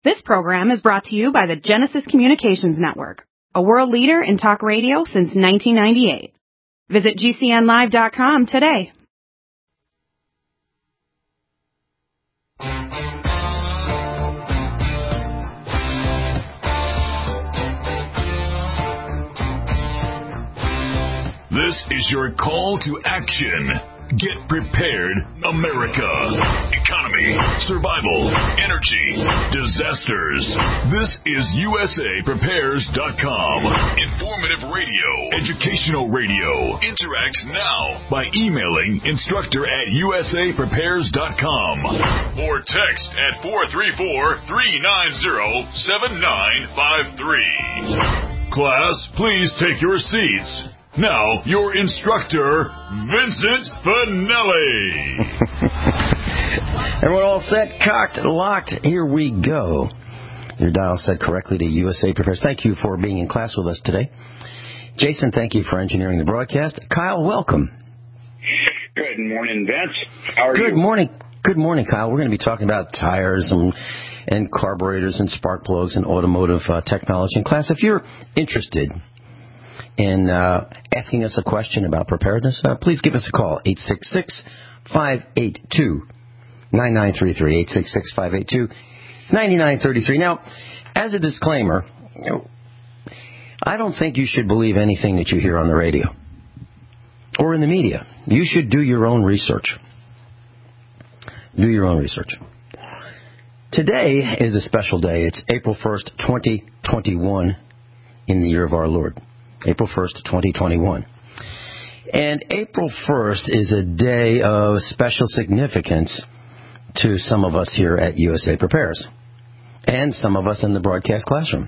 This program is brought to you by the Genesis Communications Network, a world leader in talk radio since 1998. Visit GCNlive.com today. This is your call to action. Get prepared, America. Economy, survival, energy, disasters. This is USAPrepares.com. Informative radio, educational radio. Interact now by emailing instructor@USAPrepares.com or text at 434-390-7953. Class, please take your seats. Now, your instructor, Vincent Finelli. Everyone all set, cocked, locked, here we go. Your dial set correctly to USA Prepares. Thank you for being in class with us today. Jason, thank you for engineering the broadcast. Kyle, welcome. Good morning, Vince. How are you? Good morning. Good morning, Kyle. We're going to be talking about tires and carburetors and spark plugs and automotive technology in class. If you're interested in asking us a question about preparedness, please give us a call, 866-582-9933, 866-582-9933. Now, as a disclaimer, I don't think you should believe anything that you hear on the radio or in the media. You should do your own research. Do your own research. Today is a special day. It's April 1st, 2021, in the year of our Lord. April 1st, 2021. And April 1st is a day of special significance to some of us here at USA Prepares and some of us in the broadcast classroom.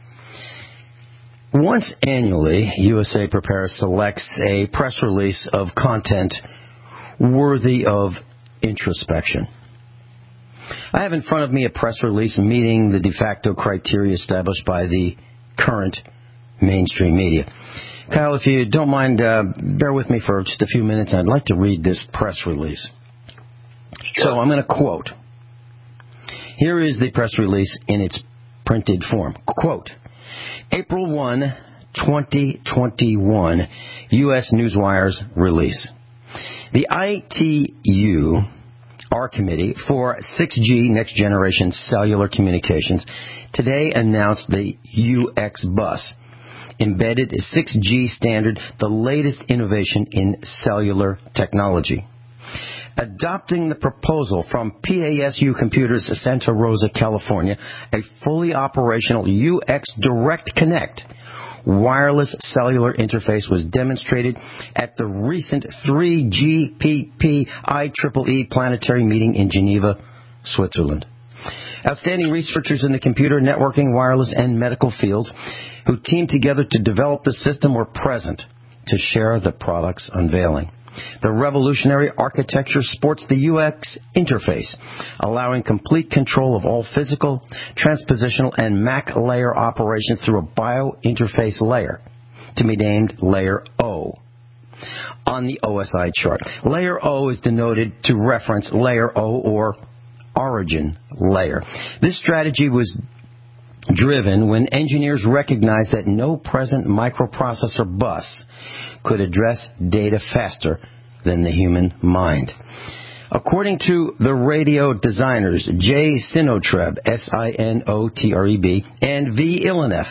Once annually, USA Prepares selects a press release of content worthy of introspection. I have in front of me a press release meeting the de facto criteria established by the current mainstream media. Kyle, if you don't mind, bear with me for just a few minutes. I'd like to read this press release. Sure. So I'm going to quote. Here is the press release in its printed form. Quote, April 1, 2021, U.S. Newswire's release. The ITU, our Committee for 6G Next Generation Cellular Communications, today announced the UX Bus, embedded 6G standard, the latest innovation in cellular technology. Adopting the proposal from PASU Computers, Santa Rosa, California, a fully operational UX Direct Connect wireless cellular interface was demonstrated at the recent 3GPP IEEE planetary meeting in Geneva, Switzerland. Outstanding researchers in the computer, networking, wireless, and medical fields who teamed together to develop the system were present to share the product's unveiling. The revolutionary architecture sports the UX interface, allowing complete control of all physical, transpositional, and MAC layer operations through a bio-interface layer, to be named Layer O on the OSI chart. Layer O is denoted to reference Layer O, or origin layer. This strategy was driven when engineers recognized that no present microprocessor bus could address data faster than the human mind. According to the radio designers J. Sinotreb, Sinotreb, and V. Illenif,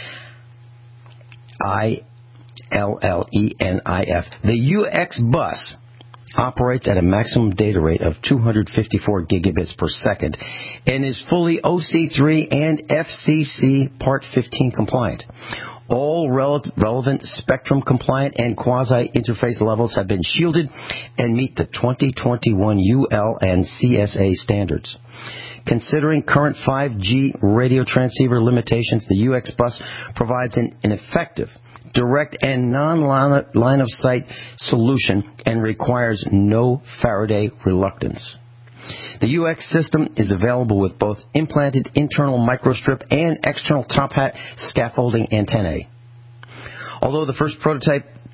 Illenif, the UX bus operates at a maximum data rate of 254 gigabits per second and is fully OC3 and FCC Part 15 compliant. All relevant spectrum compliant and quasi-interface levels have been shielded and meet the 2021 UL and CSA standards. Considering current 5G radio transceiver limitations, the UX bus provides an effective, direct, and non-line-of-sight solution and requires no Faraday reluctance. The UX system is available with both implanted internal microstrip and external top hat scaffolding antennae. Although the first prototype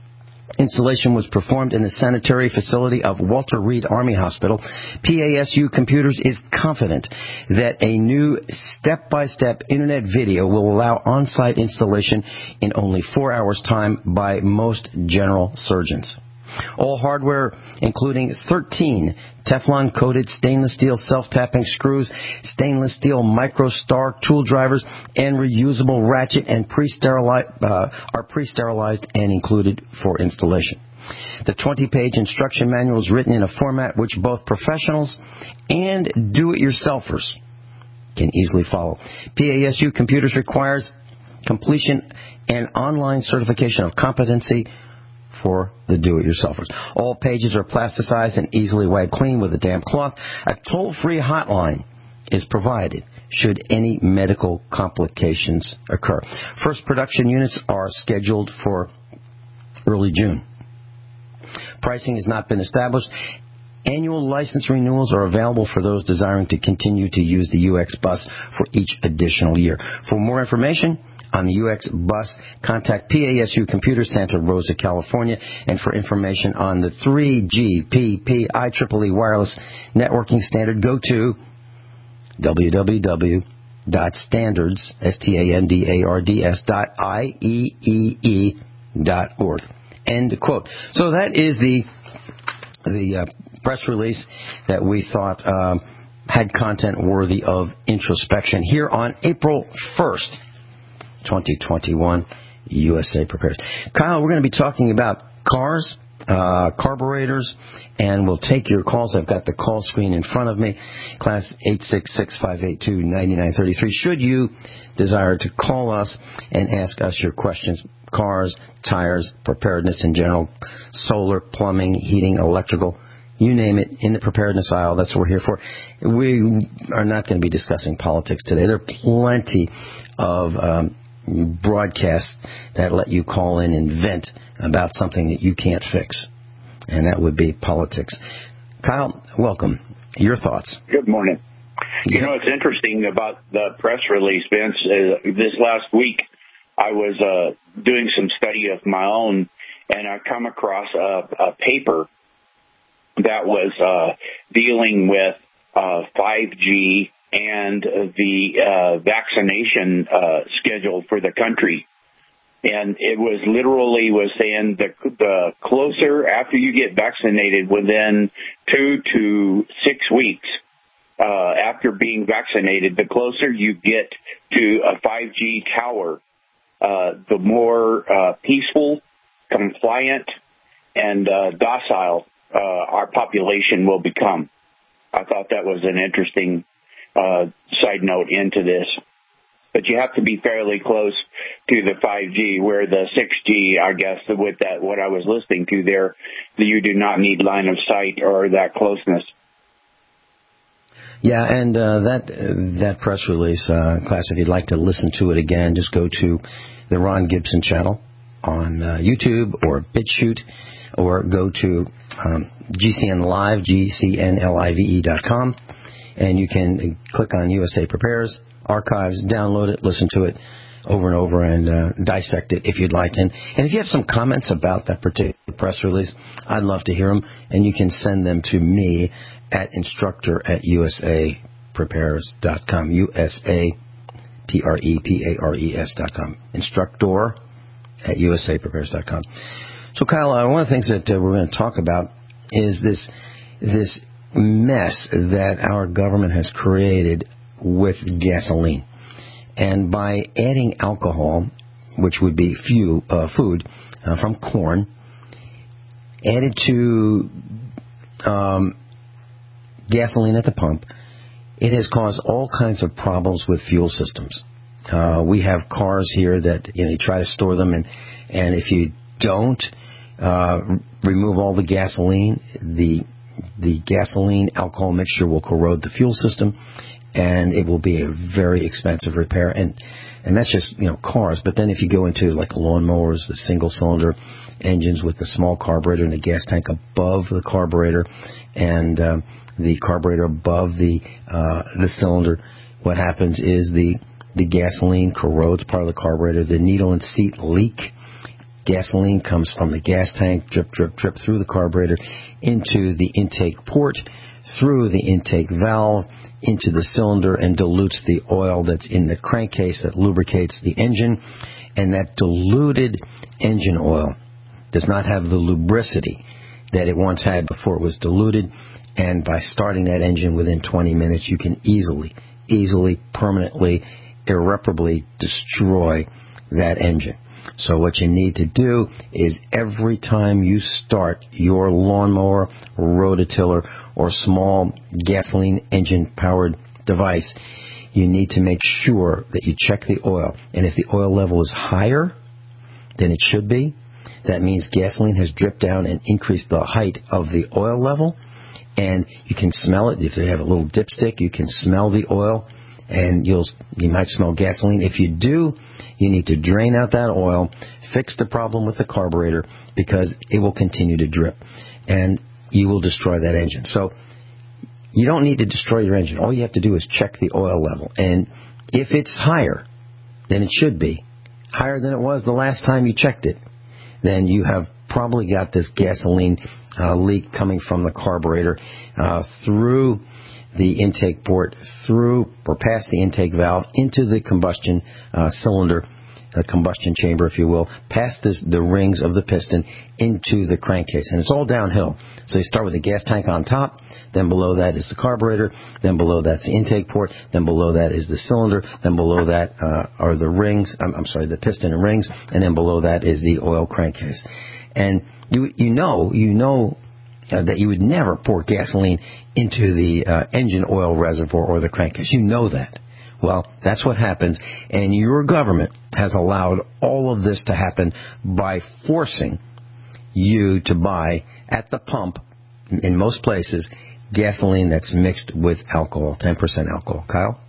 Installation was performed in the sanitary facility of Walter Reed Army Hospital. PASU Computers is confident that a new step-by-step internet video will allow on-site installation in only 4 hours' time by most general surgeons. All hardware, including 13 Teflon-coated stainless steel self-tapping screws, stainless steel micro-star tool drivers, and reusable ratchet and are pre-sterilized and included for installation. The 20-page instruction manual is written in a format which both professionals and do-it-yourselfers can easily follow. PASU Computers requires completion and online certification of competency for the do-it-yourselfers. All pages are plasticized and easily wiped clean with a damp cloth. A toll-free hotline is provided should any medical complications occur. First production units are scheduled for early June. Pricing has not been established. Annual license renewals are available for those desiring to continue to use the UX bus for each additional year. For more information on the UX bus, contact PASU Computers, Santa Rosa, California. And for information on the 3GPP IEEE wireless networking standard, go to www.standards.IEEE.org. End quote. So that is the press release that we thought had content worthy of introspection here on April 1st. 2021, USA Prepares. Kyle, we're going to be talking about cars, carburetors, and we'll take your calls. I've got the call screen in front of me. Class 866-582-9933. Should you desire to call us and ask us your questions, cars, tires, preparedness in general, solar, plumbing, heating, electrical, you name it, in the preparedness aisle, that's what we're here for. We are not going to be discussing politics today. There are plenty of broadcasts that let you call in and vent about something that you can't fix, and that would be politics. Kyle, welcome. Your thoughts? Good morning. You know, it's interesting about the press release, Vince. This last week, I was doing some study of my own, and I come across a paper that was dealing with 5G and the vaccination schedule for the country. And it was literally saying the closer after you get vaccinated, within 2 to 6 weeks after being vaccinated, the closer you get to a 5G tower, the more peaceful, compliant, and docile our population will become. I thought that was an interesting side note into this. But you have to be fairly close to the 5G, where the 6G, I guess, with that, what I was listening to there, you do not need line of sight or that closeness. Yeah, and that press release, class, if you'd like to listen to it again, just go to the Ron Gibson channel on YouTube or BitChute, or go to GCN Live, GCNLIVE.com. And you can click on USA Prepares, archives, download it, listen to it over and over, and dissect it if you'd like. And if you have some comments about that particular press release, I'd love to hear them. And you can send them to me at instructor@usaprepares.com, USAPREPARES.com, instructor@usaprepares.com. So, Kyle, one of the things that we're going to talk about is this mess that our government has created with gasoline. And by adding alcohol, which would be food from corn, added to gasoline at the pump, it has caused all kinds of problems with fuel systems. We have cars here that you try to store them, and if you don't remove all the gasoline, the gasoline alcohol mixture will corrode the fuel system, and it will be a very expensive repair. And that's just cars. But then if you go into like lawnmowers, the single cylinder engines with the small carburetor and the gas tank above the carburetor, and the carburetor above the cylinder, what happens is the gasoline corrodes part of the carburetor. The needle and seat leak gasoline comes from the gas tank, drip, drip, drip, through the carburetor, into the intake port, through the intake valve, into the cylinder, and dilutes the oil that's in the crankcase that lubricates the engine. And that diluted engine oil does not have the lubricity that it once had before it was diluted. And by starting that engine within 20 minutes, you can easily, permanently, irreparably destroy that engine. So what you need to do is every time you start your lawnmower, rototiller, or small gasoline engine-powered device, you need to make sure that you check the oil. And if the oil level is higher than it should be, that means gasoline has dripped down and increased the height of the oil level. And you can smell it. If they have a little dipstick, you can smell the oil, and you might smell gasoline. If you do, you need to drain out that oil, fix the problem with the carburetor, because it will continue to drip, and you will destroy that engine. So you don't need to destroy your engine. All you have to do is check the oil level. And if it's higher than it should be, higher than it was the last time you checked it, then you have probably got this gasoline leak coming from the carburetor through the intake port, through or past the intake valve, into the combustion cylinder, the combustion chamber, if you will, past the rings of the piston, into the crankcase. And it's all downhill. So you start with the gas tank on top, then below that is the carburetor, then below that's the intake port, then below that is the cylinder, then below that are the rings, the piston and rings, and then below that is the oil crankcase. And you know that you would never pour gasoline into the engine oil reservoir or the crankcase. You know that. Well, that's what happens, and your government has allowed all of this to happen by forcing you to buy at the pump, in most places, gasoline that's mixed with alcohol, 10% alcohol. Kyle?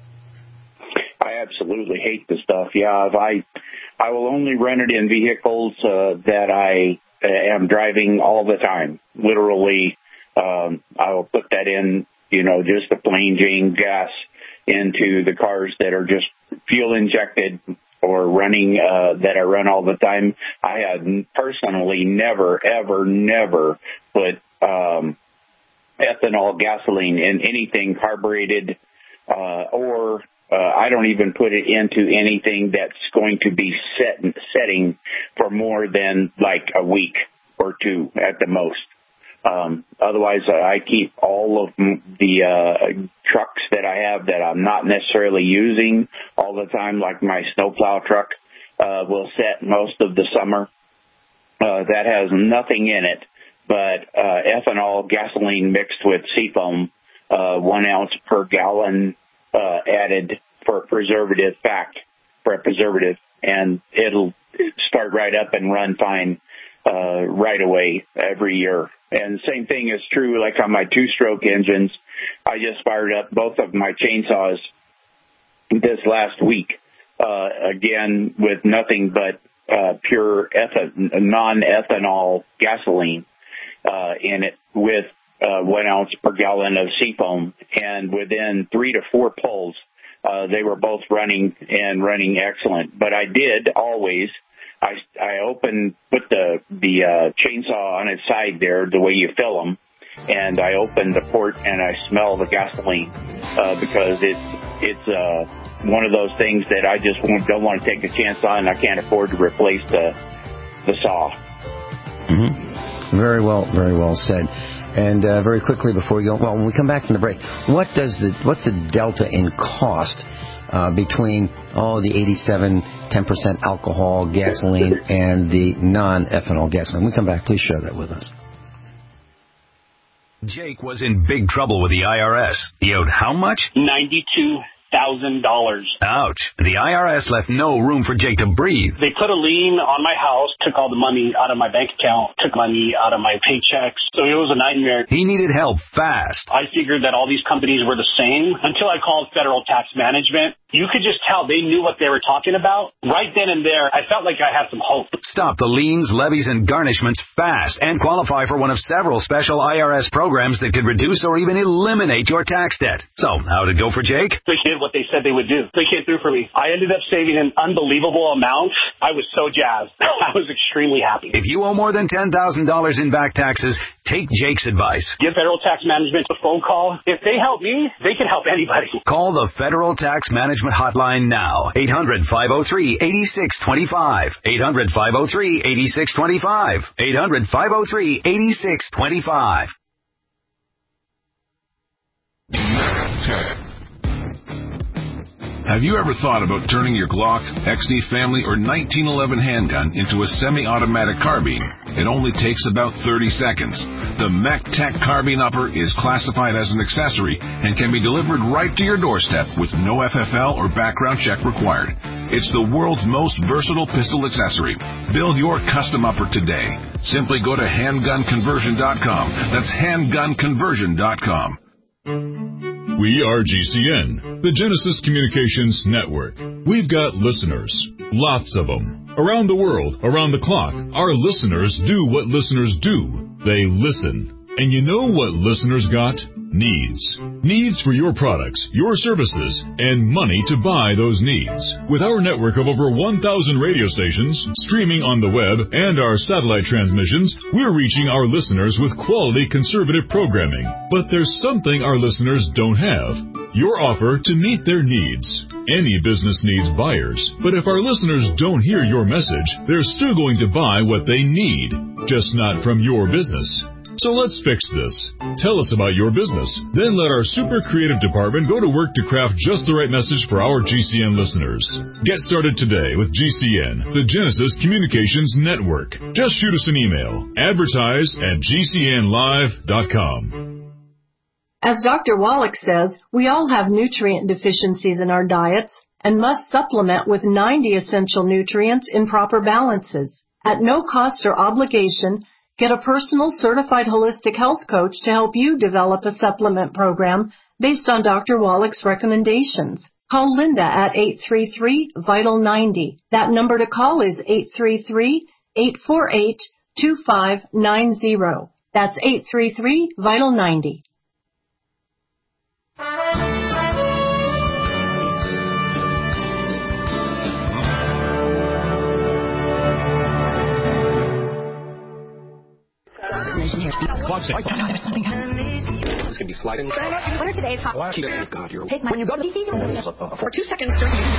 I absolutely hate the stuff. Yeah, I will only run it in vehicles that I am driving all the time. Literally, I will put that in, just the plain Jane gas into the cars that are just fuel injected or running, that I run all the time. I have personally never put ethanol gasoline in anything carbureted, or I don't even put it into anything that's going to be setting for more than like a week or two at the most. Otherwise, I keep all of the trucks that I have that I'm not necessarily using all the time, like my snowplow truck will set most of the summer. That has nothing in it but ethanol gasoline mixed with seafoam, 1 ounce per gallon added for a preservative, and it'll start right up and run fine right away every year. And the same thing is true like on my two-stroke engines. I just fired up both of my chainsaws this last week, again with nothing but pure non-ethanol gasoline in it, with 1 ounce per gallon of seafoam. And within 3 to 4 pulls, they were both running excellent. But I did always, I put the chainsaw on its side there, the way you fill them, and I opened the port and I smell the gasoline because it's one of those things that I just don't want to take a chance on. I can't afford to replace the saw. Mm-hmm. Very well said. And very quickly before we go, when we come back from the break, what's the delta in cost between the 87 10% alcohol gasoline and the non-ethanol gasoline? When we come back, please share that with us. Jake was in big trouble with the IRS. He owed how much? $92,000. Ouch. The IRS left no room for Jake to breathe. They put a lien on my house, took all the money out of my bank account, took money out of my paychecks. So it was a nightmare. He needed help fast. I figured that all these companies were the same until I called Federal Tax Management. You could just tell they knew what they were talking about. Right then and there, I felt like I had some hope. Stop the liens, levies, and garnishments fast and qualify for one of several special IRS programs that could reduce or even eliminate your tax debt. So, how'd it go for Jake? They did what they said they would do. They came through for me. I ended up saving an unbelievable amount. I was so jazzed. I was extremely happy. If you owe more than $10,000 in back taxes, take Jake's advice. Give Federal Tax Management a phone call. If they help me, they can help anybody. Call the Federal Tax Management Hotline now. 800-503-8625. 800-503-8625. 800-503-8625. Have you ever thought about turning your Glock, XD Family, or 1911 handgun into a semi-automatic carbine? It only takes about 30 seconds. The MacTac Carbine Upper is classified as an accessory and can be delivered right to your doorstep with no FFL or background check required. It's the world's most versatile pistol accessory. Build your custom upper today. Simply go to handgunconversion.com. That's handgunconversion.com. We are GCN, the Genesis Communications Network. We've got listeners, lots of them. Around the world, around the clock, our listeners do what listeners do. They listen. And you know what listeners got? Needs. Needs for your products, your services, and money to buy those needs. With our network of over 1,000 radio stations, streaming on the web, and our satellite transmissions, we're reaching our listeners with quality conservative programming. But there's something our listeners don't have. Your offer to meet their needs. Any business needs buyers, but if our listeners don't hear your message, they're still going to buy what they need, just not from your business. So let's fix this. Tell us about your business. Then let our super creative department go to work to craft just the right message for our GCN listeners. Get started today with GCN, the Genesis Communications Network. Just shoot us an email. Advertise@gcnlive.com. As Dr. Wallach says, we all have nutrient deficiencies in our diets and must supplement with 90 essential nutrients in proper balances. At no cost or obligation, get a personal certified holistic health coach to help you develop a supplement program based on Dr. Wallach's recommendations. Call Linda at 833-VITAL-90. That number to call is 833-848-2590. That's 833-VITAL-90. There's something happening. This can be sliding. What are today's hot? God, you're take my. When you go to DC for 2 seconds.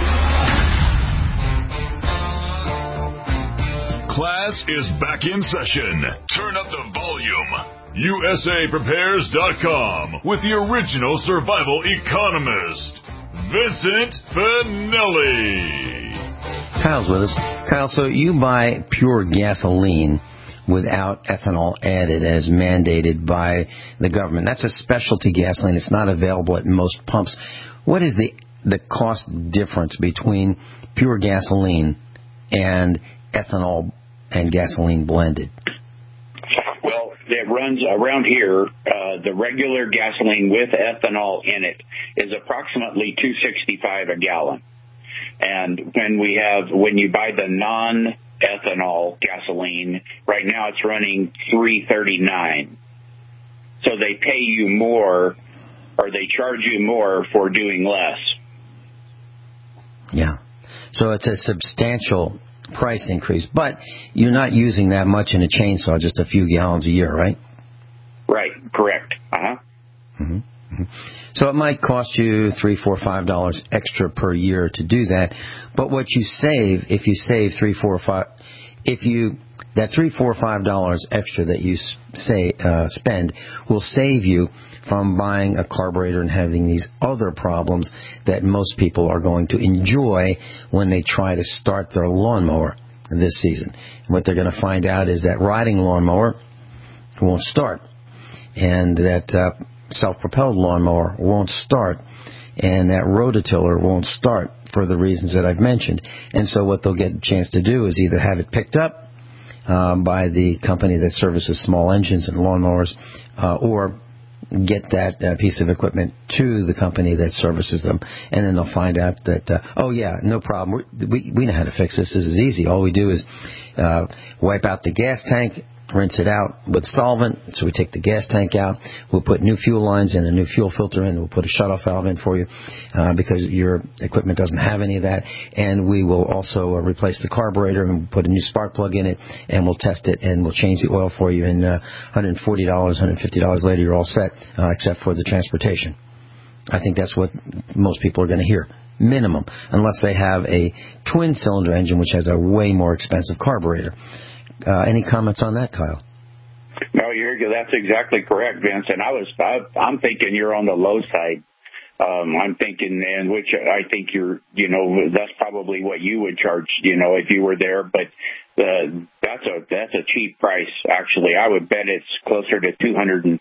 Class is back in session. Turn up the volume. USAPrepares.com with the original survival economist, Vincent Finelli. Kyle's with us. Kyle, so you buy pure gasoline without ethanol added as mandated by the government. That's a specialty gasoline. It's not available at most pumps. What is the cost difference between pure gasoline and ethanol and gasoline blended? Well, it runs around here. The regular gasoline with ethanol in it is approximately $2.65 a gallon. And when you buy the non-ethanol gasoline, right now it's running $3.39. So they pay you more, or they charge you more for doing less. Yeah. So it's a substantial price increase, but you're not using that much in a chainsaw, just a few gallons a year, right? Right. Correct. Mm-hmm. Mm-hmm. So it might cost you $3, $4, $5 extra per year to do that. But what you save, if you save $3, $4, $5, that $3, $4, $5 extra that you spend will save you from buying a carburetor and having these other problems that most people are going to enjoy when they try to start their lawnmower this season. And what they're going to find out is that riding lawnmower won't start, and that self-propelled lawnmower won't start, and that rototiller won't start for the reasons that I've mentioned. And so what they'll get a chance to do is either have it picked up by the company that services small engines and lawnmowers, or get that piece of equipment to the company that services them, and then they'll find out that, no problem. We know how to fix this. This is easy. All we do is wipe out the gas tank, rinse it out with solvent. So we take the gas tank out. We'll put new fuel lines in, a new fuel filter in. We'll put a shutoff valve in for you because your equipment doesn't have any of that. And we will also replace the carburetor and put a new spark plug in it, and we'll test it, and we'll change the oil for you. And $140, $150 later, you're all set, except for the transportation. I think that's what most people are going to hear. Minimum, unless they have a twin-cylinder engine, which has a way more expensive carburetor. Any comments on that, Kyle? No, that's exactly correct, Vince. And I'm thinking you're on the low side. I'm thinking, and which I think that's probably what you would charge, if you were there. But that's a cheap price, actually. I would bet it's closer to $250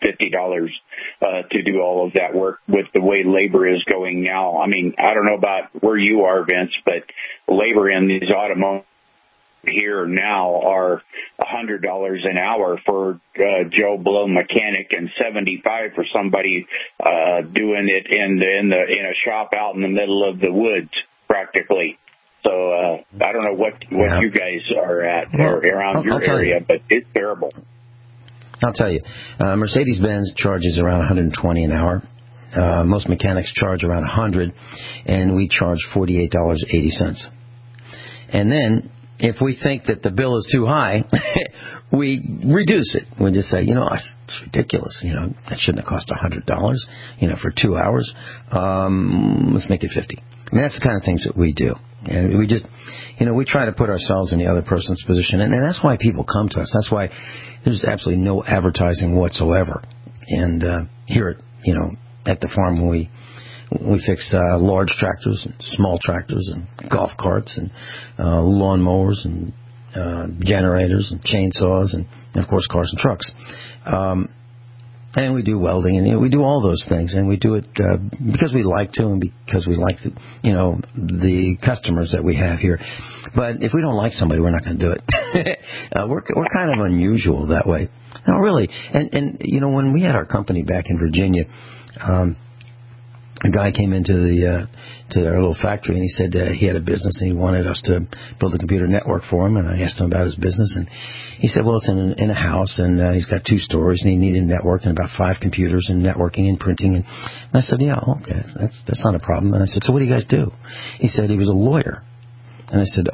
to do all of that work with the way labor is going now. I mean, I don't know about where you are, Vince, but labor in these automotive here now are $100 an hour for Joe Blow mechanic and $75 for somebody doing it in a shop out in the middle of the woods, practically. So I don't know what you guys are at around your area, but it's terrible. I'll tell you, Mercedes-Benz charges around $120 an hour. Most mechanics charge around $100, and we charge $48.80. And then, if we think that the bill is too high, we reduce it. We just say, it's ridiculous. That shouldn't have cost $100, for 2 hours. Let's make it $50. I mean, that's the kind of things that we do. And we just, we try to put ourselves in the other person's position. And that's why people come to us. That's why there's absolutely no advertising whatsoever. And here at the farm, we fix large tractors and small tractors and golf carts and lawn mowers and generators and chainsaws and, of course, cars and trucks. And we do welding, and we do all those things, and we do it because we like to, and because we like the customers that we have here. But if we don't like somebody, we're not going to do it. We're kind of unusual that way. No, really. And when we had our company back in Virginia, a guy came into to our little factory, and he said he had a business and he wanted us to build a computer network for him. And I asked him about his business, and he said, well, it's in a house, and he's got 2 stories, and he needed a network and about 5 computers and networking and printing. And I said, yeah, okay, that's not a problem. And I said, so what do you guys do? He said he was a lawyer. And I said,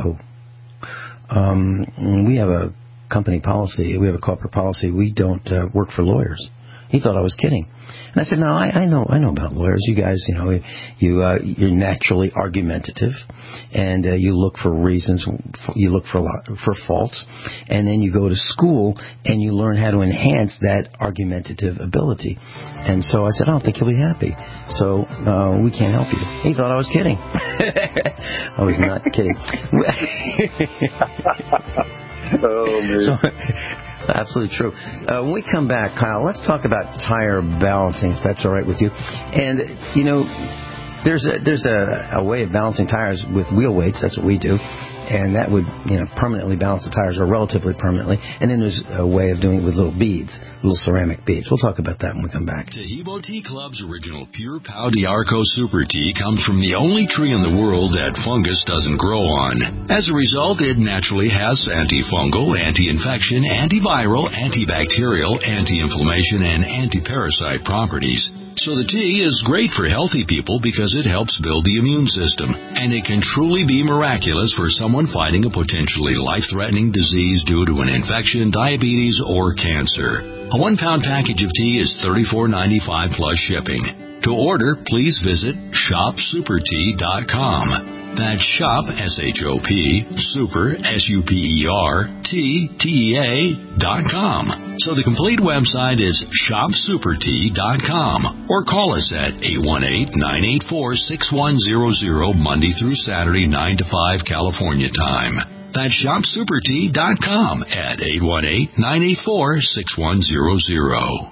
we have a company policy. We have a corporate policy. We don't work for lawyers. He thought I was kidding. And I said, no, I know about lawyers. You guys, you're naturally argumentative, and you look for reasons, you look for faults, and then you go to school and you learn how to enhance that argumentative ability. And so I said, I don't think you'll be happy. So we can't help you. He thought I was kidding. I was not kidding. Oh, man. So, absolutely true. When we come back, Kyle, let's talk about tire balancing, if that's all right with you. And, there's a way of balancing tires with wheel weights. That's what we do. And that would, permanently balance the tires, or relatively permanently. And then there's a way of doing it with little beads, little ceramic beads. We'll talk about that when we come back. Taheebo Tea Club's original Pure Pau D'Arco Super Tea comes from the only tree in the world that fungus doesn't grow on. As a result, it naturally has antifungal, anti-infection, antiviral, antibacterial, anti-inflammation, and anti-parasite properties. So the tea is great for healthy people because it helps build the immune system, and it can truly be miraculous for someone fighting a potentially life-threatening disease due to an infection, diabetes, or cancer. A 1-pound package of tea is $34.95 plus shipping. To order, please visit shopsupertea.com. That's shop, S-H-O-P, super, SUPERTEA.com. So the complete website is shopsupertea.com, or call us at 818-984-6100 Monday through Saturday, 9 to 5 California time. That's shopsupertea.com at 818-984-6100.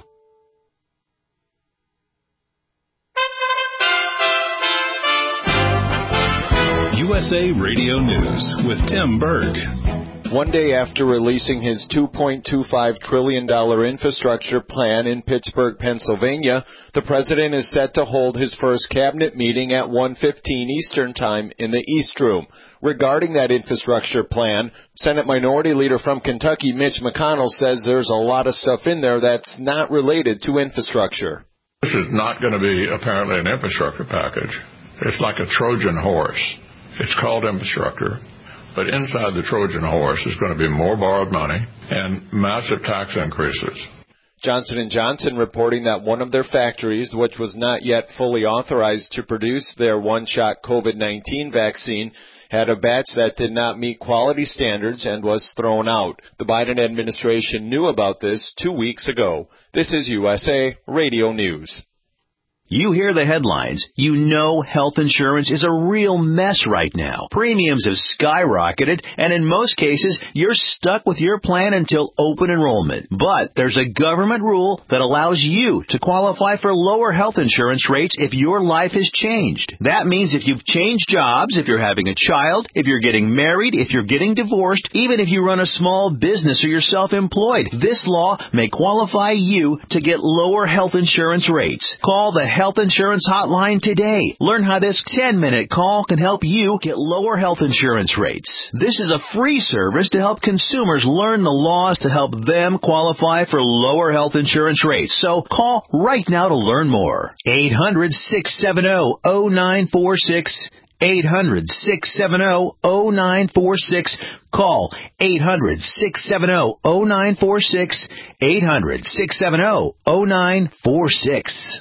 USA Radio News with Tim Berg. One day after releasing his $2.25 trillion infrastructure plan in Pittsburgh, Pennsylvania, the president is set to hold his first cabinet meeting at 1:15 Eastern Time in the East Room. Regarding that infrastructure plan, Senate Minority Leader from Kentucky, Mitch McConnell, says there's a lot of stuff in there that's not related to infrastructure. This is not going to be apparently an infrastructure package. It's like a Trojan horse. It's called infrastructure. But inside the Trojan horse is going to be more borrowed money and massive tax increases. Johnson & Johnson reporting that one of their factories, which was not yet fully authorized to produce their one-shot COVID-19 vaccine, had a batch that did not meet quality standards and was thrown out. The Biden administration knew about this 2 weeks ago. This is USA Radio News. You hear the headlines. You know health insurance is a real mess right now. Premiums have skyrocketed, and in most cases, you're stuck with your plan until open enrollment. But there's a government rule that allows you to qualify for lower health insurance rates if your life has changed. That means if you've changed jobs, if you're having a child, if you're getting married, if you're getting divorced, even if you run a small business or you're self-employed, this law may qualify you to get lower health insurance rates. Call the Health Insurance Hotline today. Learn how this 10-minute call can help you get lower health insurance rates. This is a free service to help consumers learn the laws to help them qualify for lower health insurance rates. So call right now to learn more. 800-670-0946. 800-670-0946. Call 800-670-0946. 800-670-0946.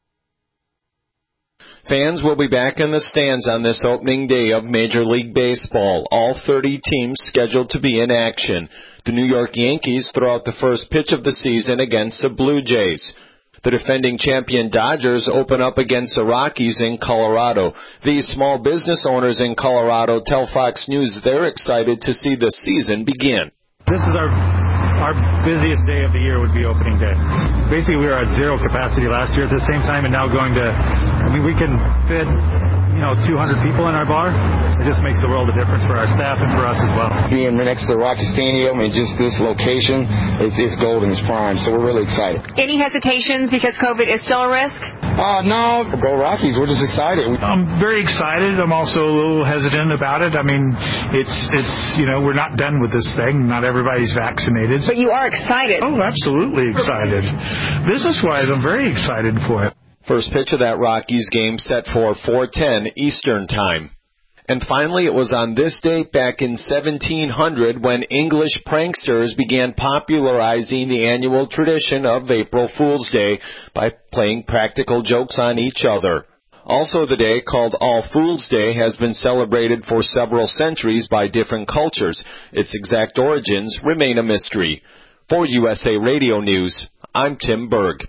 Fans will be back in the stands on this opening day of Major League Baseball. All 30 teams scheduled to be in action. The New York Yankees throw out the first pitch of the season against the Blue Jays. The defending champion Dodgers open up against the Rockies in Colorado. These small business owners in Colorado tell Fox News they're excited to see the season begin. This is our busiest day of the year would be opening day. Basically, we were at zero capacity last year at the same time, and now going to, we can fit, 200 people in our bar. It just makes the world of difference for our staff and for us as well. Being next to the Rocky Stadium and just this location, it's gold in its prime, so we're really excited. Any hesitations because COVID is still a risk? No, go Rockies. We're just excited. I'm very excited. I'm also a little hesitant about it. It's we're not done with this thing. Not everybody's vaccinated. But you are excited. Oh, absolutely excited. Business-wise, I'm very excited for it. First pitch of that Rockies game set for 4:10 Eastern Time. And finally, it was on this date back in 1700 when English pranksters began popularizing the annual tradition of April Fool's Day by playing practical jokes on each other. Also, the day, called All Fool's Day, has been celebrated for several centuries by different cultures. Its exact origins remain a mystery. For USA Radio News, I'm Tim Berg.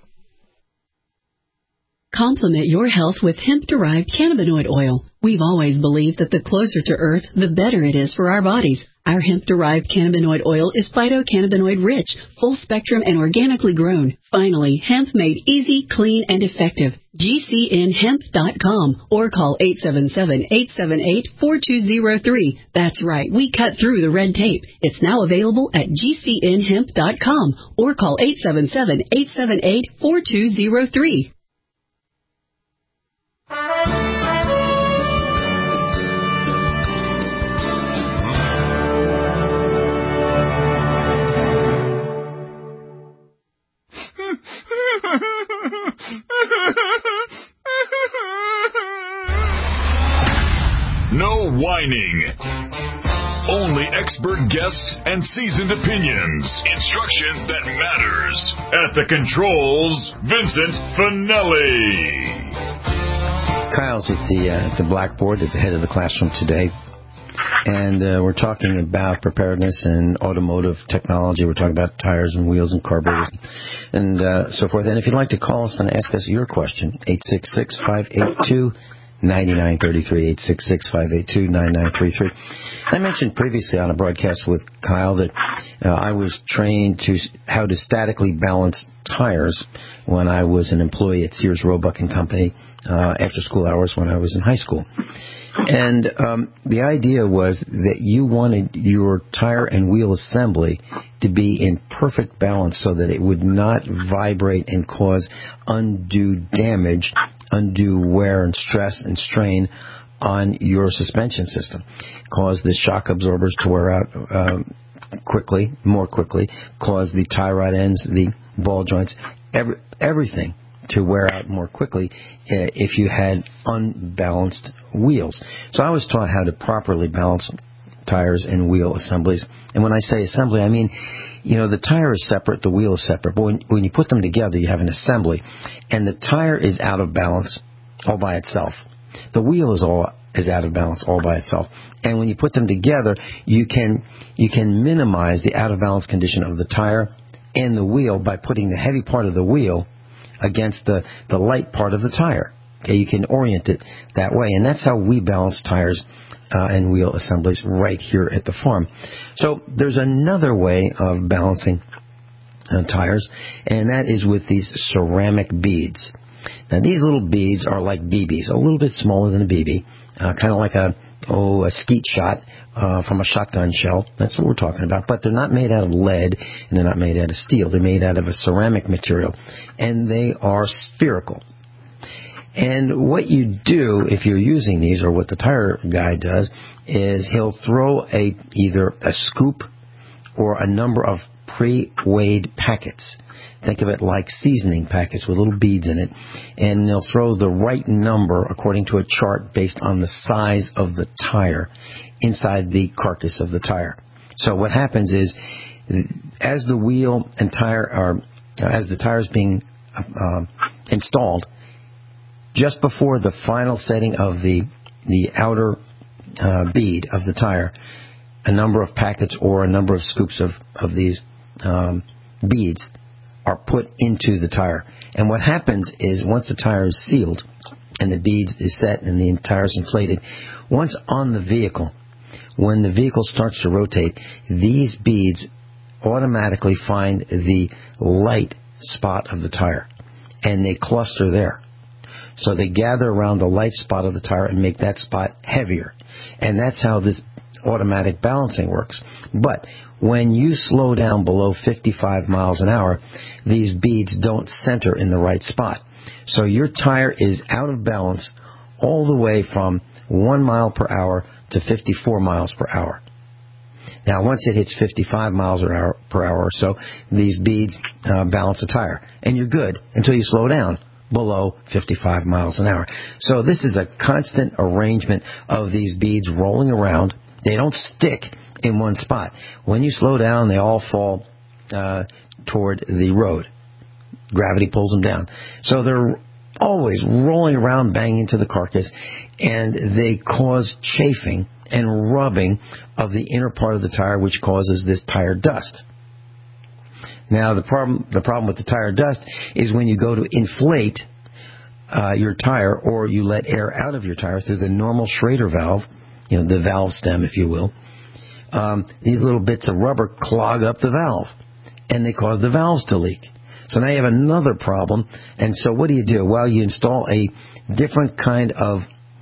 Complement your health with hemp-derived cannabinoid oil. We've always believed that the closer to Earth, the better it is for our bodies. Our hemp-derived cannabinoid oil is phytocannabinoid-rich, full-spectrum, and organically grown. Finally, hemp made easy, clean, and effective. GCNhemp.com or call 877-878-4203. That's right, we cut through the red tape. It's now available at GCNhemp.com or call 877-878-4203. No whining. Only expert guests and seasoned opinions. Instruction that matters. At the controls, Vincent Finelli. Kyle's at the blackboard at the head of the classroom today. And we're talking about preparedness and automotive technology. We're talking about tires and wheels and carburetors and so forth. And if you'd like to call us and ask us your question, 9933, 866-582-9933. I mentioned previously on a broadcast with Kyle that I was trained how to statically balance tires when I was an employee at Sears Roebuck & Company after school hours when I was in high school. And the idea was that you wanted your tire and wheel assembly to be in perfect balance so that it would not vibrate and cause undue damage, undue wear and stress and strain on your suspension system. Cause the shock absorbers to wear out more quickly, cause the tie rod ends, the ball joints, everything to wear out more quickly if you had unbalanced wheels. So I was taught how to properly balance tires and wheel assemblies. And when I say assembly, I mean, the tire is separate, the wheel is separate. But when you put them together, you have an assembly. And the tire is out of balance all by itself. The wheel is out of balance all by itself. And when you put them together, you can minimize the out of balance condition of the tire and the wheel by putting the heavy part of the wheel against the light part of the tire. Okay, you can orient it that way, and that's how we balance tires and wheel assemblies right here at the farm. So there's another way of balancing tires, and that is with these ceramic beads. Now these little beads are like BBs, a little bit smaller than a BB, kind of like a skeet shot from a shotgun shell. That's what we're talking about. But they're not made out of lead, and they're not made out of steel. They're made out of a ceramic material, and they are spherical. And what you do if you're using these, or what the tire guy does, is he'll throw either a scoop or a number of pre-weighed packets. Think of it like seasoning packets with little beads in it. And they'll throw the right number according to a chart based on the size of the tire inside the carcass of the tire. So what happens is, as the wheel and tire as the tire is being installed, just before the final setting of the outer bead of the tire, a number of packets or a number of scoops of these beads are put into the tire. And what happens is, once the tire is sealed and the beads is set and the tire is inflated, once on the vehicle, when the vehicle starts to rotate, these beads automatically find the light spot of the tire, and they cluster there. So they gather around the light spot of the tire and make that spot heavier. And that's how this automatic balancing works. But when you slow down below 55 miles an hour, these beads don't center in the right spot. So your tire is out of balance all the way from 1 mile per hour to 54 miles per hour. Now, once it hits 55 miles per hour or so, these beads balance the tire. And you're good until you slow down below 55 miles an hour. So this is a constant arrangement of these beads rolling around. They don't stick in one spot. When you slow down, they all fall toward the road. Gravity pulls them down. So they're always rolling around, banging into the carcass, and they cause chafing and rubbing of the inner part of the tire, which causes this tire dust. Now, the problem with the tire dust is when you go to inflate your tire, or you let air out of your tire through the normal Schrader valve, the valve stem, if you will, these little bits of rubber clog up the valve, and they cause the valves to leak. So now you have another problem. And so what do? Well, you install a different kind of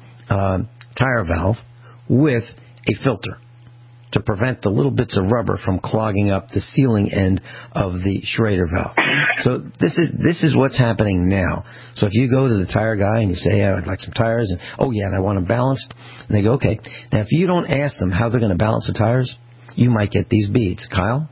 tire valve with a filter to prevent the little bits of rubber from clogging up the sealing end of the Schrader valve. So this is what's happening now. So if you go to the tire guy and you say, hey, I'd like some tires, and and I want them balanced, and they go, okay. Now, if you don't ask them how they're going to balance the tires, you might get these beads. Kyle?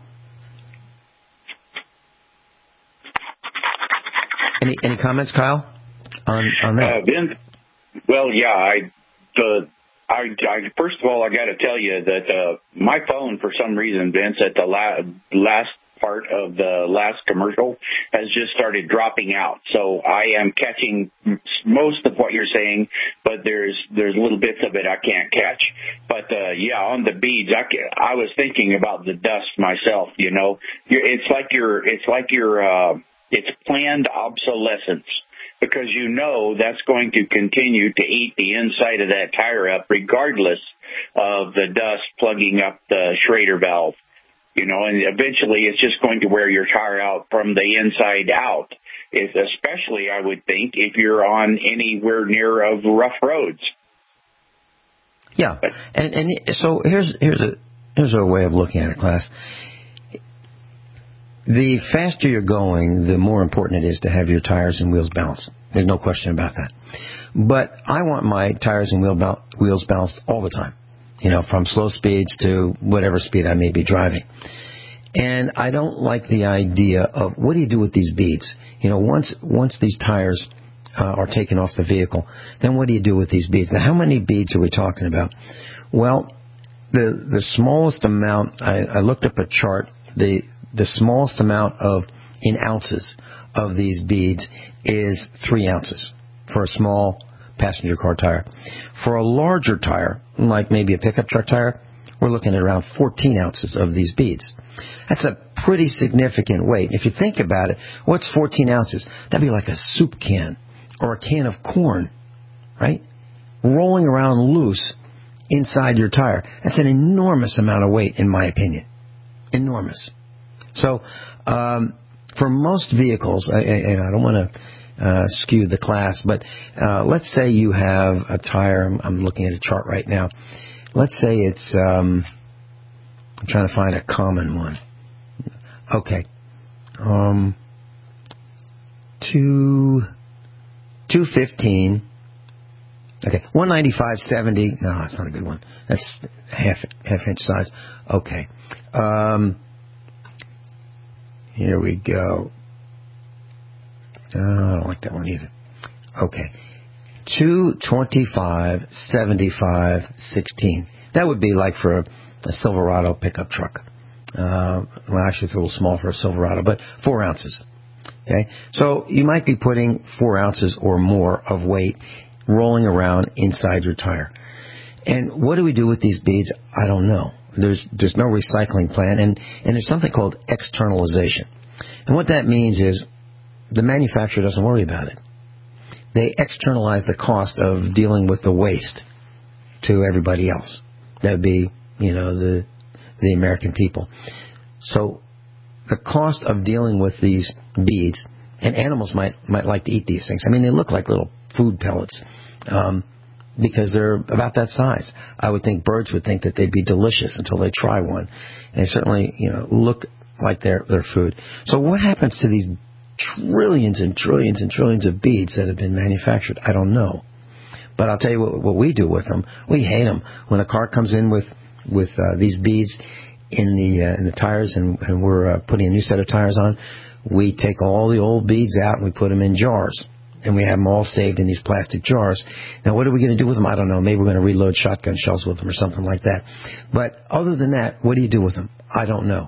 Any comments, Kyle, on that? Vince, well, yeah, I first of all, I got to tell you that my phone, for some reason, Vince, at the last part of the last commercial, has just started dropping out. So I am catching most of what you're saying, but there's little bits of it I can't catch. But on the beads, I was thinking about the dust myself. It's planned obsolescence. because you know that's going to continue to eat the inside of that tire up regardless of the dust plugging up the Schrader valve. You know, and eventually it's just going to wear your tire out from the inside out, especially, I would think, if you're on anywhere near of rough roads. Yeah, and so here's a way of looking at it, class. The faster you're going, the more important it is to have your tires and wheels balanced. There's no question about that. But I want my tires and wheels balanced all the time. You know, from slow speeds to whatever speed I may be driving. And I don't like the idea of, what do you do with these beads? You know, once these tires are taken off the vehicle, then what do you do with these beads? Now, how many beads are we talking about? Well, the smallest amount, I looked up a chart, the smallest amount in ounces of these beads is 3 ounces for a small passenger car tire. For a larger tire, like maybe a pickup truck tire, we're looking at around 14 ounces of these beads. That's a pretty significant weight. If you think about it, what's 14 ounces? That'd be like a soup can or a can of corn, right? Rolling around loose inside your tire. That's an enormous amount of weight, in my opinion. Enormous. So, for most vehicles, I don't want to skew the class, but let's say you have a tire. I'm looking at a chart right now. Let's say it's, I'm trying to find a common one. Okay. 215. Okay. 195/70. No, that's not a good one. That's half inch size. Okay. Here we go. I don't like that one either. Okay. 225/75/16. That would be like for a Silverado pickup truck. Well, actually, it's a little small for a Silverado, but 4 ounces. Okay? So you might be putting 4 ounces or more of weight rolling around inside your tire. And what do we do with these beads? I don't know. There's no recycling plan, and there's something called externalization. And what that means is the manufacturer doesn't worry about it. They externalize the cost of dealing with the waste to everybody else. That would be, you know, the American people. So the cost of dealing with these beads, and animals might like to eat these things. I mean, they look like little food pellets because they're about that size. I would think birds would think that they'd be delicious until they try one. And they certainly, you know, look like they're food. So what happens to these trillions and trillions and trillions of beads that have been manufactured? I don't know. But I'll tell you what we do with them. We hate them. When a car comes in with these beads in the tires and we're putting a new set of tires on, we take all the old beads out and we put them in jars. And we have them all saved in these plastic jars. Now, what are we going to do with them? I don't know. Maybe we're going to reload shotgun shells with them or something like that. But other than that, what do you do with them? I don't know.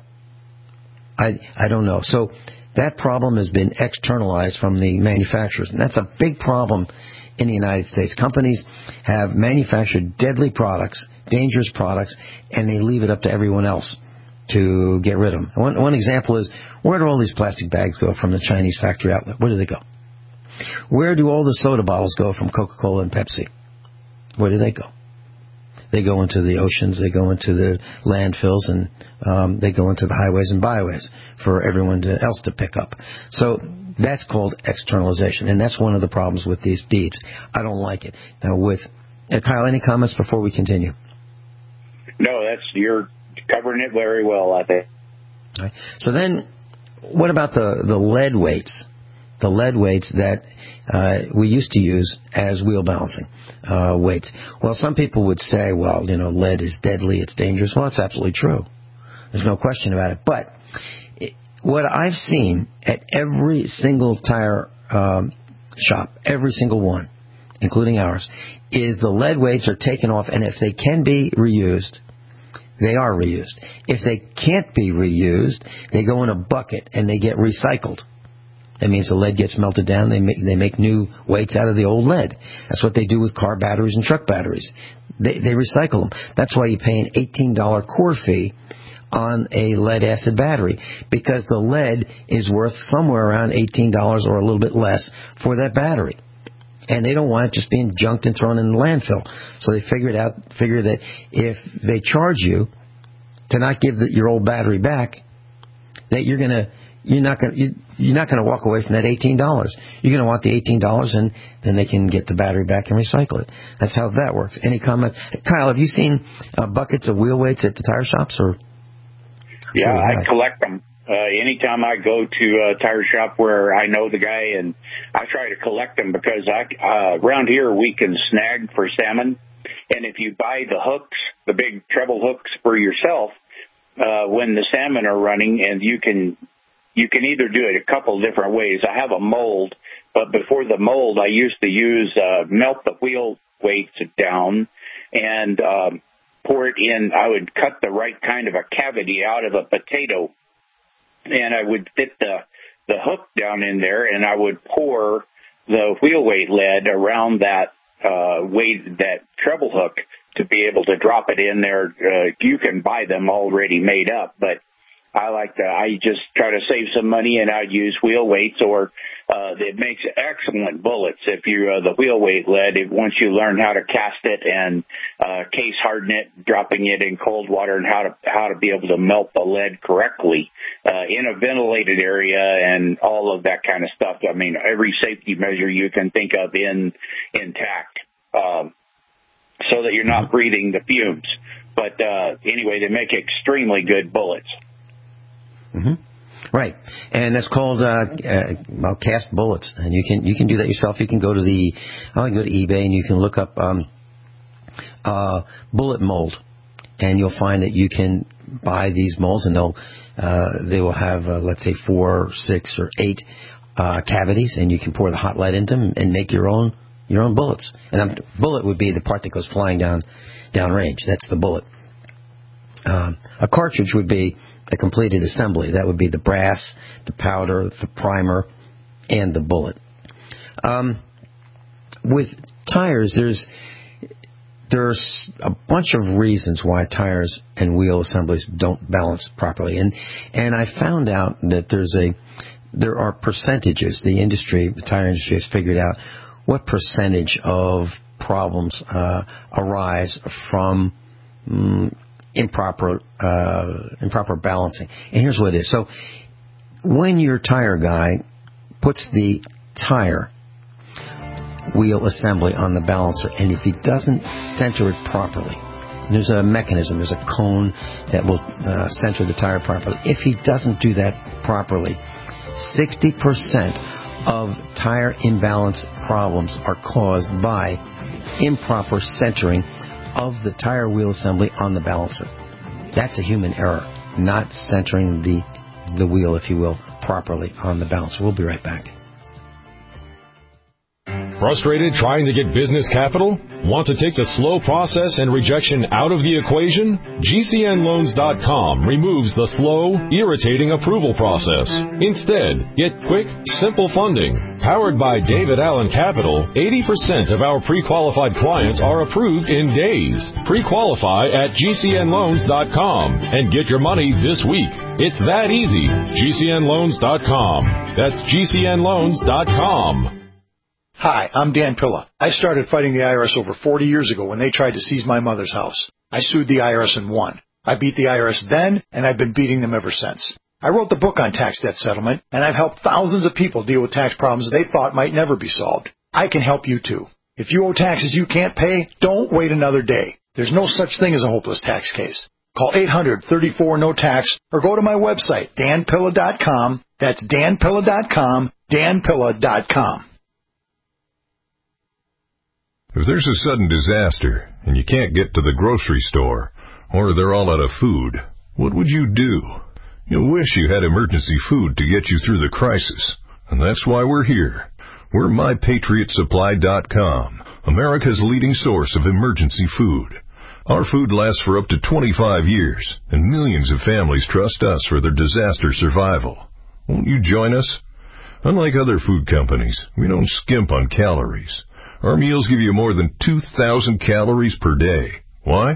I don't know. So that problem has been externalized from the manufacturers, and that's a big problem in the United States. Companies have manufactured deadly products, dangerous products, and they leave it up to everyone else to get rid of them. One example is, where do all these plastic bags go from the Chinese factory outlet? Where do they go? Where do all the soda bottles go from Coca-Cola and Pepsi? Where do they go? They go into the oceans, they go into the landfills, and they go into the highways and byways for everyone else to pick up. So that's called externalization, and that's one of the problems with these beads. I don't like it. Now, Kyle, any comments before we continue? No, you're covering it very well, I think. All right. So then, what about the lead weights? The lead weights that we used to use as wheel balancing weights. Well, some people would say, well, you know, lead is deadly, it's dangerous. Well, that's absolutely true. There's no question about it. But what I've seen at every single tire shop, every single one, including ours, is the lead weights are taken off, and if they can be reused, they are reused. If they can't be reused, they go in a bucket and they get recycled. That means the lead gets melted down. They make new weights out of the old lead. That's what they do with car batteries and truck batteries. They recycle them. That's why you pay an $18 core fee on a lead-acid battery because the lead is worth somewhere around $18 or a little bit less for that battery. And they don't want it just being junked and thrown in the landfill. So they figure that if they charge you to not give your old battery back, that you're not going to walk away from that $18. You're going to want the $18, and then they can get the battery back and recycle it. That's how that works. Any comment? Kyle, have you seen buckets of wheel weights at the tire shops? Yeah, I collect them. Anytime I go to a tire shop where I know the guy, and I try to collect them because around here we can snag for salmon. And if you buy the hooks, the big treble hooks for yourself, when the salmon are running, and you can either do it a couple different ways. I have a mold, but before the mold, I used to melt the wheel weights down and pour it in. I would cut the right kind of a cavity out of a potato, and I would fit the hook down in there, and I would pour the wheel weight lead around that that treble hook to be able to drop it in there. You can buy them already made up, but I just try to save some money, and I'd use wheel weights, or it makes excellent bullets. If you the wheel weight lead, once you learn how to cast it and case harden it, dropping it in cold water, and how to be able to melt the lead correctly in a ventilated area and all of that kind of stuff. I mean, every safety measure you can think of intact, so that you're not breathing the fumes. But anyway, they make extremely good bullets. Mm-hmm. Right, and that's called cast bullets, and you can do that yourself. You can go to eBay and you can look up bullet mold, and you'll find that you can buy these molds, and they will have let's say 4, 6, or 8 cavities, and you can pour the hot lead into them and make your own bullets. And bullet would be the part that goes flying down range. That's the bullet. A cartridge would be a completed assembly. That would be the brass, the powder, the primer, and the bullet. With tires, there's a bunch of reasons why tires and wheel assemblies don't balance properly. And I found out that there are percentages. The tire industry has figured out what percentage of problems arise from improper balancing. And here's what it is. So when your tire guy puts the tire wheel assembly on the balancer, and if he doesn't center it properly, there's a mechanism, there's a cone that will center the tire properly. If he doesn't do that properly, 60% of tire imbalance problems are caused by improper centering of the tire wheel assembly on the balancer. That's a human error, not centering the wheel, if you will, properly on the balancer. We'll be right back. Frustrated trying to get business capital? Want to take the slow process and rejection out of the equation? GCNloans.com removes the slow, irritating approval process. Instead, get quick, simple funding. Powered by David Allen Capital, 80% of our pre-qualified clients are approved in days. Pre-qualify at GCNloans.com and get your money this week. It's that easy. GCNloans.com. That's GCNloans.com. Hi, I'm Dan Pilla. I started fighting the IRS over 40 years ago when they tried to seize my mother's house. I sued the IRS and won. I beat the IRS then, and I've been beating them ever since. I wrote the book on tax debt settlement, and I've helped thousands of people deal with tax problems they thought might never be solved. I can help you too. If you owe taxes you can't pay, don't wait another day. There's no such thing as a hopeless tax case. Call 800-34-NO-TAX or go to my website, danpilla.com. That's danpilla.com, danpilla.com. If there's a sudden disaster and you can't get to the grocery store, or they're all out of food, what would you do? You'll wish you had emergency food to get you through the crisis. And that's why we're here. We're MyPatriotSupply.com, America's leading source of emergency food. Our food lasts for up to 25 years, and millions of families trust us for their disaster survival. Won't you join us? Unlike other food companies, we don't skimp on calories. Our meals give you more than 2,000 calories per day. Why?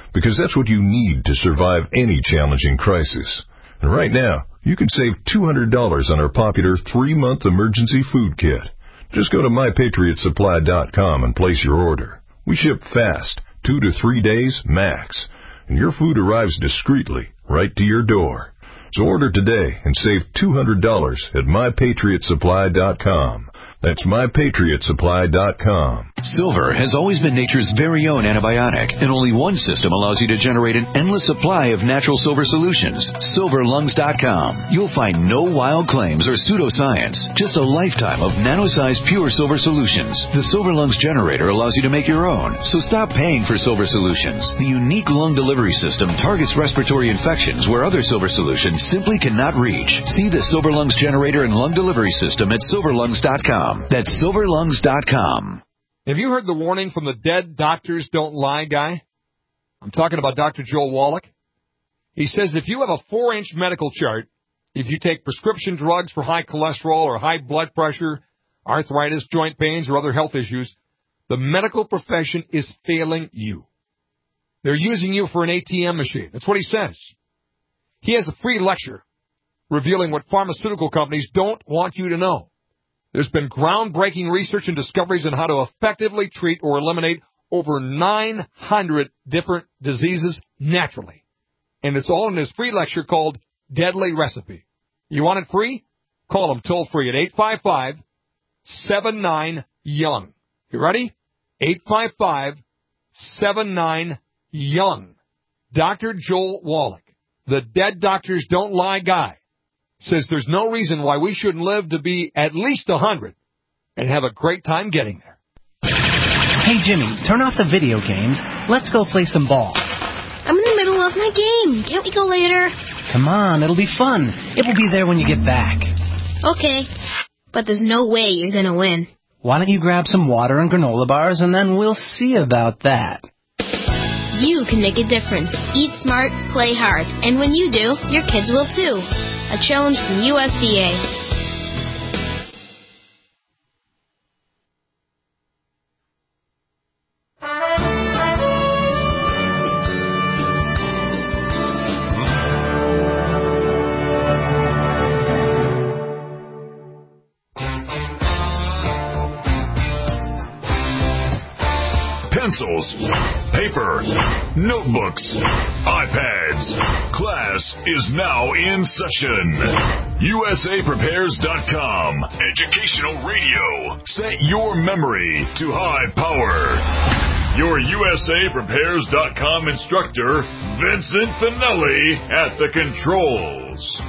because that's what you need to survive any challenging crisis. And right now, you can save $200 on our popular 3-month emergency food kit. Just go to MyPatriotSupply.com and place your order. We ship fast, 2 to 3 days max, and your food arrives discreetly right to your door. So order today and save $200 at MyPatriotSupply.com. That's MyPatriotSupply.com. Silver has always been nature's very own antibiotic, and only one system allows you to generate an endless supply of natural silver solutions. SilverLungs.com. You'll find no wild claims or pseudoscience, just a lifetime of nano-sized pure silver solutions. The Silver Lungs generator allows you to make your own, so stop paying for silver solutions. The unique lung delivery system targets respiratory infections where other silver solutions simply cannot reach. See the Silver Lungs generator and lung delivery system at SilverLungs.com. That's SilverLungs.com. Have you heard the warning from the dead doctors don't lie guy? I'm talking about Dr. Joel Wallach. He says if you have a 4-inch medical chart, if you take prescription drugs for high cholesterol or high blood pressure, arthritis, joint pains, or other health issues, the medical profession is failing you. They're using you for an ATM machine. That's what he says. He has a free lecture revealing what pharmaceutical companies don't want you to know. There's been groundbreaking research and discoveries on how to effectively treat or eliminate over 900 different diseases naturally. And it's all in his free lecture called Deadly Recipe. You want it free? Call him toll-free at 855-79-YOUNG. You ready? 855-79-YOUNG. Dr. Joel Wallach, the Dead Doctors Don't Lie guy, says there's no reason why we shouldn't live to be at least 100 and have a great time getting there. Hey, Jimmy, turn off the video games. Let's go play some ball. I'm in the middle of my game. Can't we go later? Come on, it'll be fun. It will be there when you get back. Okay, but there's no way you're going to win. Why don't you grab some water and granola bars, and then we'll see about that. You can make a difference. Eat smart, play hard. And when you do, your kids will too. A challenge from USDA. Pencils, paper, notebooks, iPads. Class is now in session. USAPrepares.com. Educational radio. Set your memory to high power. Your USAPrepares.com instructor, Vincent Finelli, at the controls.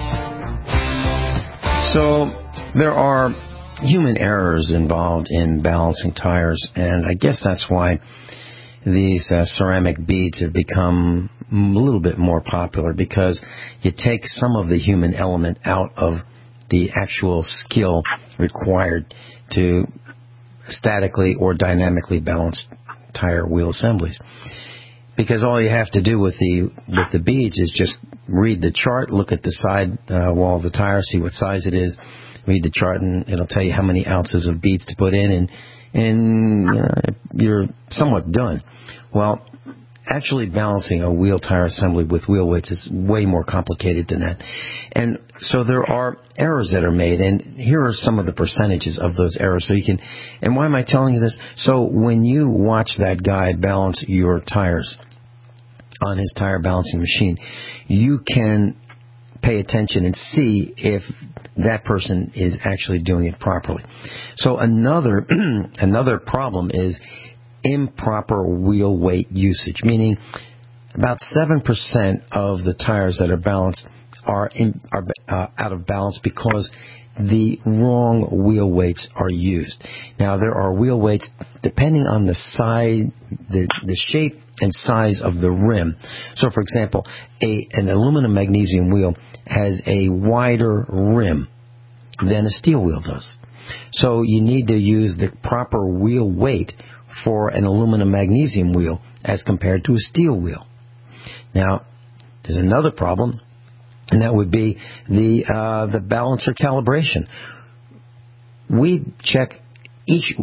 So there are human errors involved in balancing tires, and I guess that's why these ceramic beads have become a little bit more popular, because you take some of the human element out of the actual skill required to statically or dynamically balance tire wheel assemblies. Because all you have to do with the beads is just read the chart, look at the side wall of the tire, see what size it is, read the chart, and it'll tell you how many ounces of beads to put in, and you're somewhat done. Well, actually balancing a wheel tire assembly with wheel weights is way more complicated than that. And so there are errors that are made, and here are some of the percentages of those errors. So you can, and why am I telling you this? So when you watch that guy balance your tires on his tire balancing machine, you can pay attention and see if that person is actually doing it properly. So another problem is improper wheel weight usage, meaning about 7% of the tires that are balanced are out of balance because the wrong wheel weights are used. Now, there are wheel weights depending on the size, the shape and size of the rim. So, for example, an aluminum magnesium wheel has a wider rim than a steel wheel does. So you need to use the proper wheel weight for an aluminum magnesium wheel as compared to a steel wheel. Now, there's another problem, and that would be the balancer calibration. We check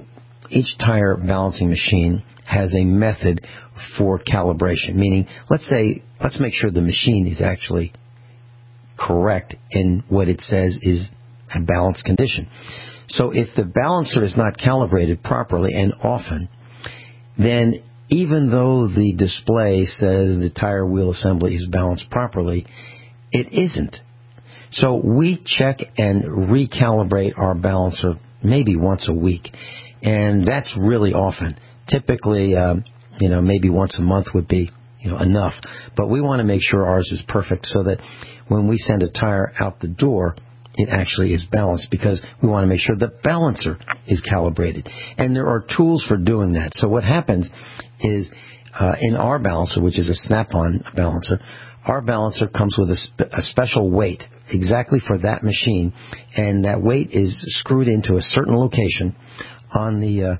each tire balancing machine has a method for calibration, meaning let's make sure the machine is actually correct in what it says is a balanced condition. So if the balancer is not calibrated properly and often, then even though the display says the tire wheel assembly is balanced properly, it isn't. So we check and recalibrate our balancer maybe once a week, and that's really often. Typically, maybe once a month would be, enough. But we want to make sure ours is perfect so that when we send a tire out the door, it actually is balanced, because we want to make sure the balancer is calibrated. And there are tools for doing that. So what happens is in our balancer, which is a Snap-on balancer, our balancer comes with a special weight exactly for that machine, and that weight is screwed into a certain location on the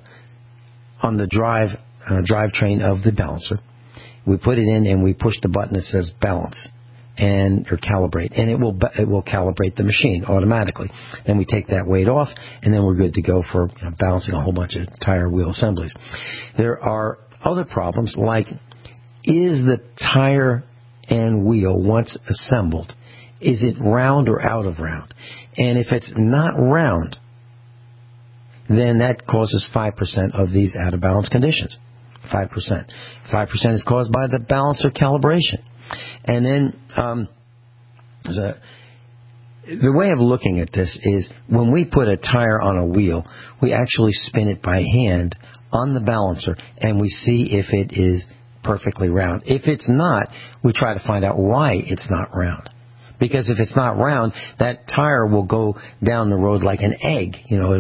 drivetrain of the balancer. We put it in and we push the button that says balance or calibrate, and it will calibrate the machine automatically. Then we take that weight off, and then we're good to go for balancing a whole bunch of tire wheel assemblies. There are other problems, like, is the tire and wheel, once assembled, is it round or out of round? And if it's not round, then that causes 5% of these out of balance conditions. 5%. 5% is caused by the balancer calibration. And then the way of looking at this is when we put a tire on a wheel, we actually spin it by hand on the balancer, and we see if it is perfectly round. If it's not, we try to find out why it's not round. Because if it's not round, that tire will go down the road like an egg.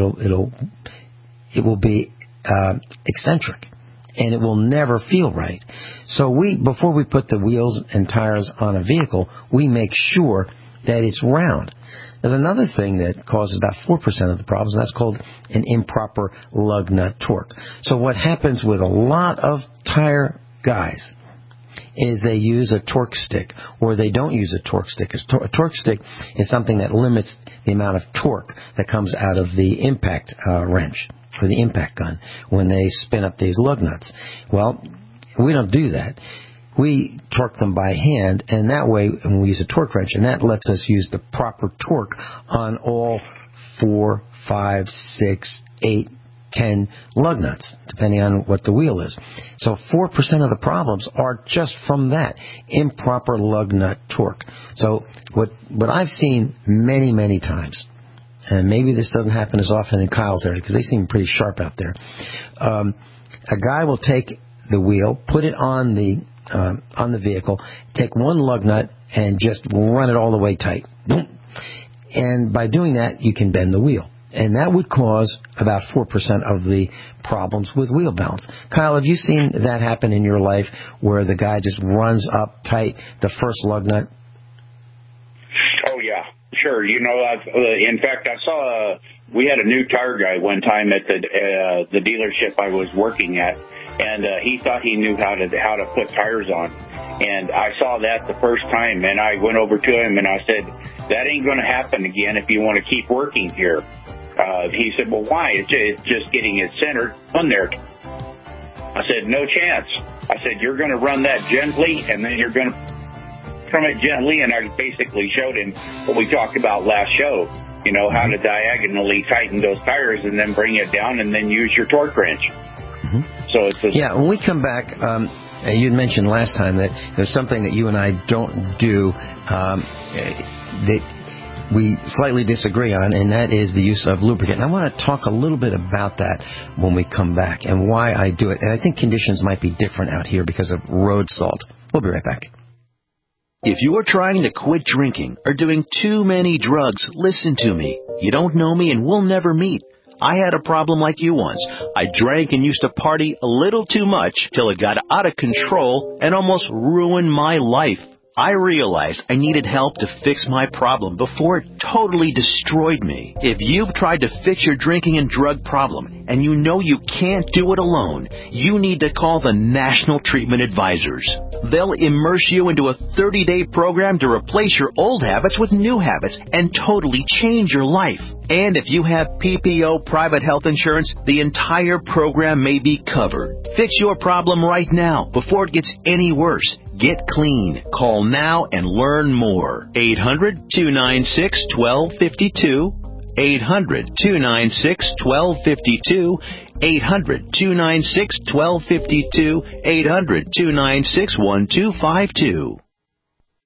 It will be eccentric, and it will never feel right. So before we put the wheels and tires on a vehicle, we make sure that it's round. There's another thing that causes about 4% of the problems, and that's called an improper lug nut torque. So what happens with a lot of tire guys is they use a torque stick, or they don't use a torque stick. A torque stick is something that limits the amount of torque that comes out of the impact wrench or the impact gun when they spin up these lug nuts. Well, we don't do that. We torque them by hand, and that way, when we use a torque wrench, and that lets us use the proper torque on all 4, 5, 6, 8, 10 lug nuts, depending on what the wheel is. So 4% of the problems are just from that, improper lug nut torque. So what I've seen many, many times, and maybe this doesn't happen as often in Kyle's area because they seem pretty sharp out there, a guy will take the wheel, put it on the vehicle, take one lug nut, and just run it all the way tight. And by doing that, you can bend the wheel. And that would cause about 4% of the problems with wheel balance. Kyle, have you seen that happen in your life where the guy just runs up tight the first lug nut? Oh, yeah, sure. In fact, I saw we had a new tire guy one time at the dealership I was working at, and he thought he knew how to put tires on. And I saw that the first time, and I went over to him and I said, that ain't going to happen again if you want to keep working here. He said, well, why? It's just getting it centered on there. I said, no chance. I said, you're going to run that gently, and then you're going to from it gently, and I basically showed him what we talked about last show, how to diagonally tighten those tires and then bring it down and then use your torque wrench. Mm-hmm. So when we come back, you'd mentioned last time that there's something that you and I don't do that we slightly disagree on, and that is the use of lubricant. And I want to talk a little bit about that when we come back and why I do it. And I think conditions might be different out here because of road salt. We'll be right back. If you are trying to quit drinking or doing too many drugs, listen to me. You don't know me and we'll never meet. I had a problem like you once. I drank and used to party a little too much till it got out of control and almost ruined my life. I realized I needed help to fix my problem before it totally destroyed me. If you've tried to fix your drinking and drug problem and you know you can't do it alone, you need to call the National Treatment Advisors. They'll immerse you into a 30-day program to replace your old habits with new habits and totally change your life. And if you have PPO private health insurance, the entire program may be covered. Fix your problem right now before it gets any worse. Get clean. Call now and learn more. 800-296-1252. 800-296-1252. 800-296-1252. 800-296-1252.